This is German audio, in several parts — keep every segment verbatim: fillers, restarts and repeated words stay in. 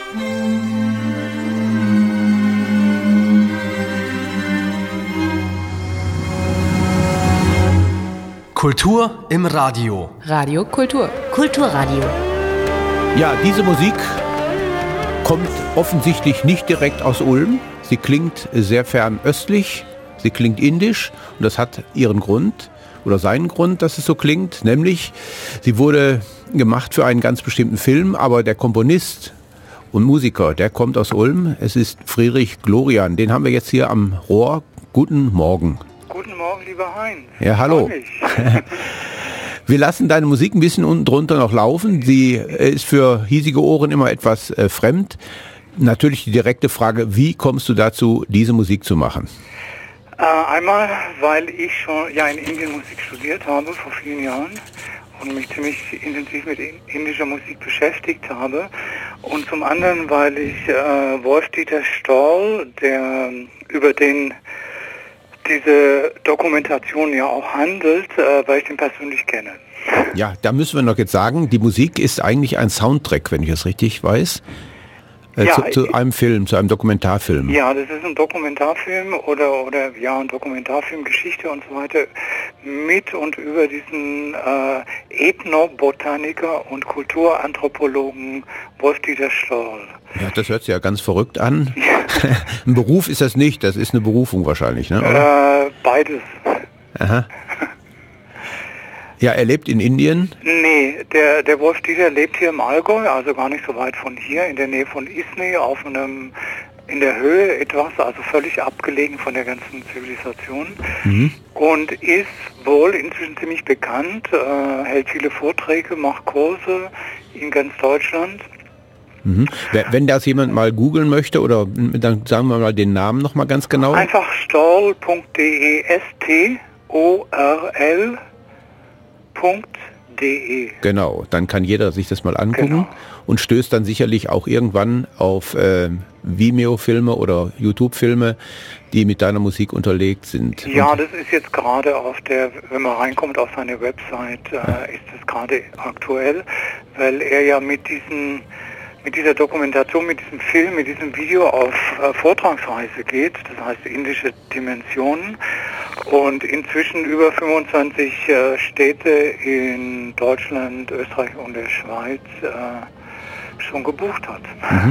Kultur im Radio. Radio Kultur. Kulturradio. Ja, diese Musik kommt offensichtlich nicht direkt aus Ulm. Sie klingt sehr fernöstlich, sie klingt indisch und das hat ihren Grund oder seinen Grund, dass es so klingt. Nämlich, sie wurde gemacht für einen ganz bestimmten Film, aber der Komponist und Musiker, der kommt aus Ulm. Es ist Friedrich Glorian, den haben wir jetzt hier am Rohr. Guten Morgen. Guten Morgen, lieber Heinz. Ja, hallo. Wir lassen deine Musik ein bisschen unten drunter noch laufen. Sie ist für hiesige Ohren immer etwas äh, fremd. Natürlich die direkte Frage, wie kommst du dazu, diese Musik zu machen? Äh, einmal, weil ich schon ja in Indien Musik studiert habe vor vielen Jahren und mich ziemlich intensiv mit indischer Musik beschäftigt habe. Und zum anderen, weil ich äh, Wolf-Dieter Stoll, der über den diese Dokumentation ja auch handelt, äh, weil ich den persönlich kenne. Ja, da müssen wir noch jetzt sagen, die Musik ist eigentlich ein Soundtrack, wenn ich es richtig weiß, äh, ja, zu, zu einem Film, zu einem Dokumentarfilm. Ja, das ist ein Dokumentarfilm oder oder ja, ein Dokumentarfilm, Geschichte und so weiter mit und über diesen äh, Ethnobotaniker und Kulturanthropologen Wolf-Dieter Stoll. Ja, das hört sich ja ganz verrückt an. Ein Beruf ist das nicht, das ist eine Berufung wahrscheinlich, ne? Oder? Äh, beides. Aha. Ja, er lebt in Indien? Nee, der, der Wolf-Dieter lebt hier im Allgäu, also gar nicht so weit von hier, in der Nähe von Isny, auf einem, in der Höhe etwas, also völlig abgelegen von der ganzen Zivilisation. Mhm. Und ist wohl inzwischen ziemlich bekannt, äh, hält viele Vorträge, macht Kurse in ganz Deutschland. Mhm. Wenn das jemand mal googeln möchte, oder dann sagen wir mal den Namen nochmal ganz genau. Einfach stoll punkt de, S T O R L punkt de. Genau, dann kann jeder sich das mal angucken, genau. Und stößt dann sicherlich auch irgendwann auf äh, Vimeo-Filme oder YouTube-Filme, die mit deiner Musik unterlegt sind. Ja, das ist jetzt gerade auf der, wenn man reinkommt auf seine Website, äh, ja. ist das gerade aktuell, weil er ja mit diesen mit dieser Dokumentation, mit diesem Film, mit diesem Video auf äh, Vortragsreise geht, das heißt indische Dimensionen, und inzwischen über fünfundzwanzig äh, Städte in Deutschland, Österreich und der Schweiz äh, schon gebucht hat. Mhm.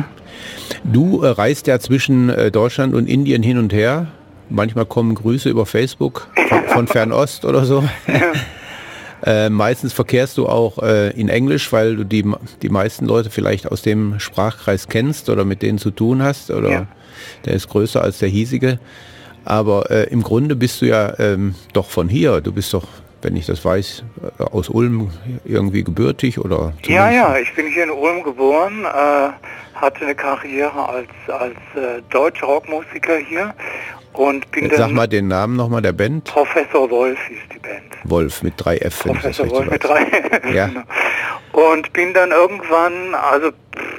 Du äh, reist ja zwischen äh, Deutschland und Indien hin und her. Manchmal kommen Grüße über Facebook von, von Fernost oder so. Ja. Äh, meistens verkehrst du auch äh, in Englisch, weil du die, die meisten Leute vielleicht aus dem Sprachkreis kennst oder mit denen zu tun hast, oder ja. Der ist größer als der hiesige. Aber äh, im Grunde bist du ja ähm, doch von hier. Du bist doch, wenn ich das weiß, aus Ulm irgendwie gebürtig, oder? Ja, ja, ich bin hier in Ulm geboren, äh, hatte eine Karriere als, als äh, deutscher Rockmusiker hier. Und bin Sag dann mal den Namen nochmal der Band. Professor Wolf ist die Band. Wolf mit drei F. Professor Wolf mit drei F. Ja. Und bin dann irgendwann, also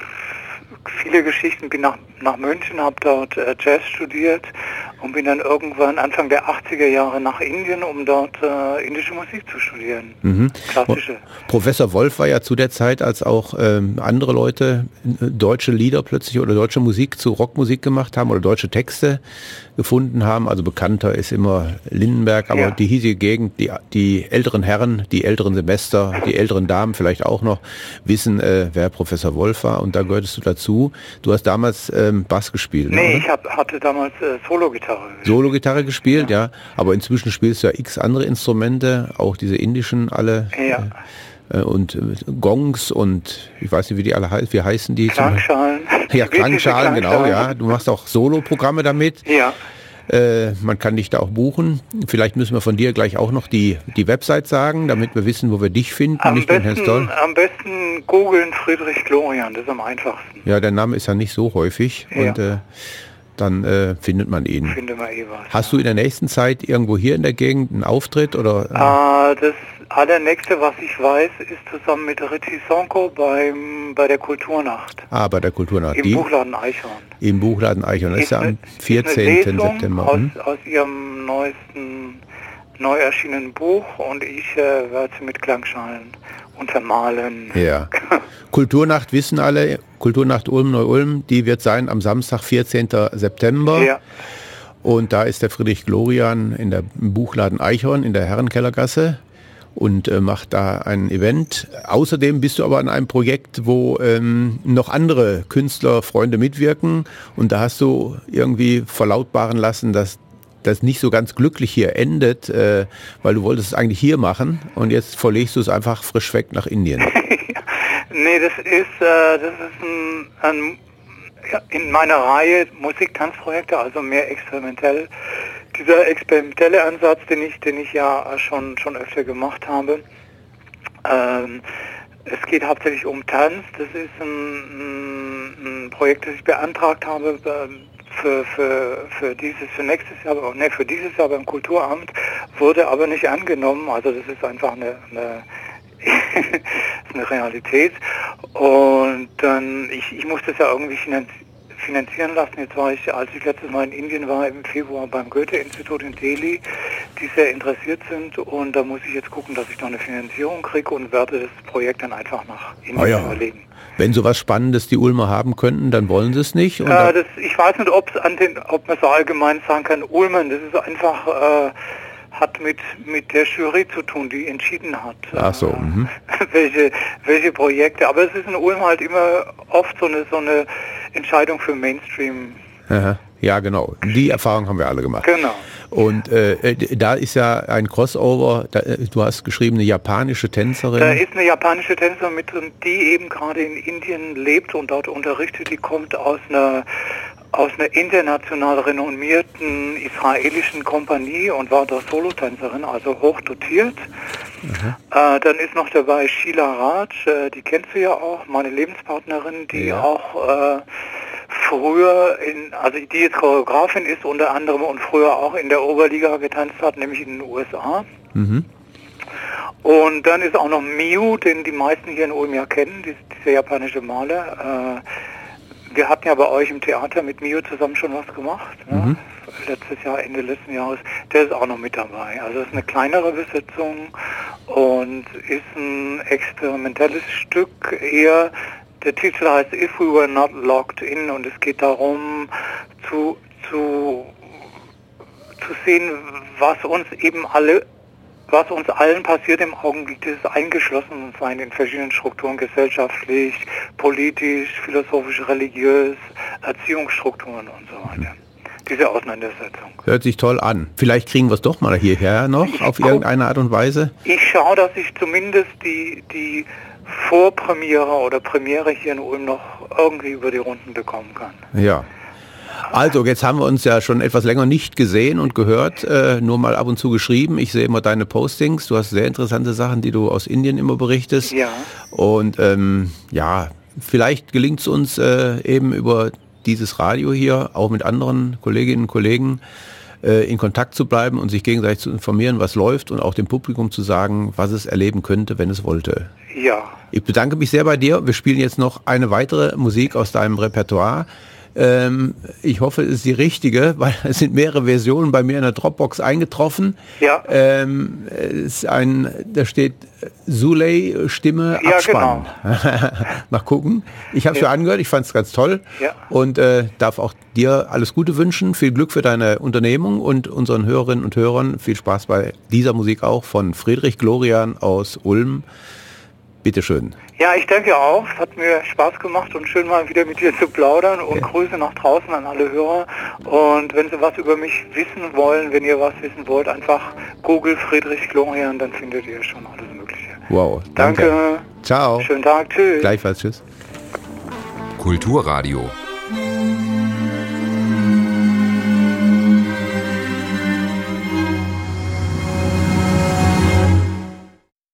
viele Geschichten, bin nach, nach München, habe dort äh, Jazz studiert und bin dann irgendwann Anfang der achtziger Jahre nach Indien, um dort äh, indische Musik zu studieren. Mhm. Klassische. Professor Wolf war ja zu der Zeit, als auch ähm, andere Leute äh, deutsche Lieder plötzlich oder deutsche Musik zu Rockmusik gemacht haben oder deutsche Texte gefunden haben. Also bekannter ist immer Lindenberg, aber ja. Die hiesige Gegend, die, die älteren Herren, die älteren Semester, die älteren Damen vielleicht auch noch, wissen, äh, wer Professor Wolf war, und da gehörtest du dazu. Du hast damals ähm, Bass gespielt, Nee, oder? ich hab, hatte damals äh, Solo-Gitarre gespielt. Solo-Gitarre gespielt, ja. ja. Aber inzwischen spielst du ja x andere Instrumente, auch diese indischen alle. Ja. Äh, und äh, Gongs und ich weiß nicht, wie die alle heißen. Wie heißen die? Klangschalen. Ja, Klangschalen, genau, ja. Du machst auch Solo-Programme damit. Ja. Äh, man kann dich da auch buchen. Vielleicht müssen wir von dir gleich auch noch die, die Website sagen, damit wir wissen, wo wir dich finden. Am, nicht besten, den Herrn Stoll. am besten googeln Friedrich Glorian, das ist am einfachsten. Ja, der Name ist ja nicht so häufig, ja. und äh, dann äh, findet man ihn. Findet man eh was. Hast du in der nächsten Zeit irgendwo hier in der Gegend einen Auftritt? Oder? Äh, das allernächste, was ich weiß, ist zusammen mit Ritti Sonko beim, bei der Kulturnacht. Ah, bei der Kulturnacht. Im die, Buchladen Eichhorn. Im Buchladen Eichhorn. Das ist, ist ja am vierzehnten September. Aus, hm? aus ihrem neuesten neu erschienenen Buch und ich äh, werde sie mit Klangschalen untermalen. Ja. Kulturnacht wissen alle, Kulturnacht Ulm Neu-Ulm, die wird sein am Samstag, vierzehnten September. Ja. Und da ist der Friedrich Glorian in der im Buchladen Eichhorn in der Herrenkellergasse und äh, macht da ein Event. Außerdem bist du aber an einem Projekt, wo ähm, noch andere Künstler, Freunde mitwirken und da hast du irgendwie verlautbaren lassen, dass das nicht so ganz glücklich hier endet, äh, weil du wolltest es eigentlich hier machen und jetzt verlegst du es einfach frisch weg nach Indien. Nee, das ist, äh, das ist ein, ein ja, in meiner Reihe Musik-Tanzprojekte, also mehr experimentell. Dieser experimentelle Ansatz, den ich, den ich ja schon, schon öfter gemacht habe, ähm, es geht hauptsächlich um Tanz. Das ist ein, ein Projekt, das ich beantragt habe für, für, für dieses, für nächstes Jahr, ne, für dieses Jahr beim Kulturamt, wurde aber nicht angenommen. Also das ist einfach eine, eine eine Realität und dann, ich, ich musste es ja irgendwie finanzieren lassen. Jetzt war ich, als ich letztes Mal in Indien war, im Februar beim Goethe-Institut in Delhi, die sehr interessiert sind und da muss ich jetzt gucken, dass ich noch eine Finanzierung kriege und werde das Projekt dann einfach nach Indien oh ja. überlegen. Wenn so was Spannendes die Ulmer haben könnten, dann wollen sie es nicht? Äh, das, ich weiß nicht, ob's an den, ob man so allgemein sagen kann, Ulmen, das ist einfach... Äh, hat mit mit der Jury zu tun, die entschieden hat, Ach so, äh, welche welche Projekte. Aber es ist in Ulm halt immer oft so eine so eine Entscheidung für Mainstream. Aha. Ja, genau. Die Erfahrung haben wir alle gemacht. Genau. Und äh, da ist ja ein Crossover. Da, du hast geschrieben, eine japanische Tänzerin. Da ist eine japanische Tänzerin mit drin, die eben gerade in Indien lebt und dort unterrichtet. Die kommt aus einer aus einer international renommierten israelischen Kompanie und war da Solotänzerin, also hoch dotiert. Äh, dann ist noch dabei Sheila Raj, äh, die kennst du ja auch, meine Lebenspartnerin, die ja. auch äh, früher, in, also die jetzt Choreografin ist unter anderem und früher auch in der Oberliga getanzt hat, nämlich in den U S A. Mhm. Und dann ist auch noch Miu, den die meisten hier in Ulm ja kennen, dieser japanische Maler. Äh, Wir hatten ja bei euch im Theater mit Mio zusammen schon was gemacht, ne? mhm. letztes Jahr, Ende letzten Jahres. Der ist auch noch mit dabei. Also es ist eine kleinere Besetzung und ist ein experimentelles Stück eher. Der Titel heißt If We Were Not Locked In und es geht darum zu, zu, zu sehen, was uns eben alle was uns allen passiert im Augenblick, dieses Eingeschlossensein in verschiedenen Strukturen, gesellschaftlich, politisch, philosophisch, religiös, Erziehungsstrukturen und so weiter. Diese Auseinandersetzung. Hört sich toll an. Vielleicht kriegen wir es doch mal hierher noch ich auf guck, irgendeine Art und Weise. Ich schaue, dass ich zumindest die, die Vorpremiere oder Premiere hier in Ulm noch irgendwie über die Runden bekommen kann. Ja. Also, jetzt haben wir uns ja schon etwas länger nicht gesehen und gehört, äh, nur mal ab und zu geschrieben. Ich sehe immer deine Postings. Du hast sehr interessante Sachen, die du aus Indien immer berichtest. Ja. Und ähm, ja, vielleicht gelingt es uns äh, eben über dieses Radio hier, auch mit anderen Kolleginnen und Kollegen, äh, in Kontakt zu bleiben und sich gegenseitig zu informieren, was läuft und auch dem Publikum zu sagen, was es erleben könnte, wenn es wollte. Ja. Ich bedanke mich sehr bei dir. Wir spielen jetzt noch eine weitere Musik aus deinem Repertoire. Ähm, ich hoffe, es ist die richtige, weil es sind mehrere Versionen bei mir in der Dropbox eingetroffen. Ja. Ähm, es ist ein, da steht Suley Stimme ja, Abspann. Genau. Mal gucken. Ich habe es ja. mir angehört, ich fand es ganz toll. Ja. Und äh, darf auch dir alles Gute wünschen, viel Glück für deine Unternehmung und unseren Hörerinnen und Hörern viel Spaß bei dieser Musik auch von Friedrich Glorian aus Ulm. Bitteschön. Ja, ich denke auch. Es hat mir Spaß gemacht und schön mal wieder mit dir zu plaudern und okay. Grüße nach draußen an alle Hörer. Und wenn Sie was über mich wissen wollen, wenn ihr was wissen wollt, einfach Google Friedrich Glorian, dann findet ihr schon alles Mögliche. Wow. Danke. Danke. Ciao. Schönen Tag. Tschüss. Gleichfalls. Tschüss. Kulturradio.